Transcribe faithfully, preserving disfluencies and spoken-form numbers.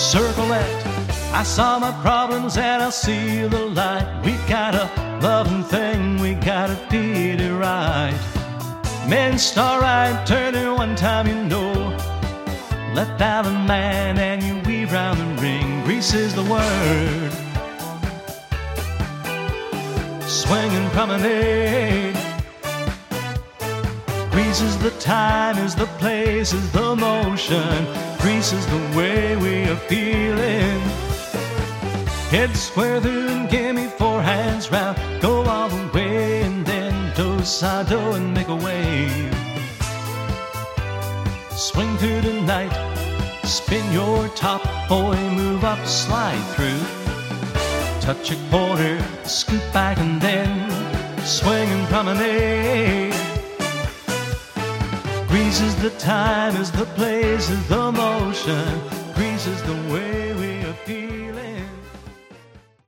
circle it. I saw my problems and I see the light. We got a loving thing, we gotta feed it right. Men start right, turn it one time, you know. Let down a man and you weave round the ring. Grease is the word. Swing and promenade. Grease is the time, is the place, is the motion. Grease is the way we are feeling. Head square through and give me four hands round. Go all the way and then do-si-do and make a wave. Swing through the night, spin your top, boy, move up, slide through. Touch a corner, scoot back and then swing and promenade. Grease is the time, is the place, is the motion. Grease is the way we are feeling.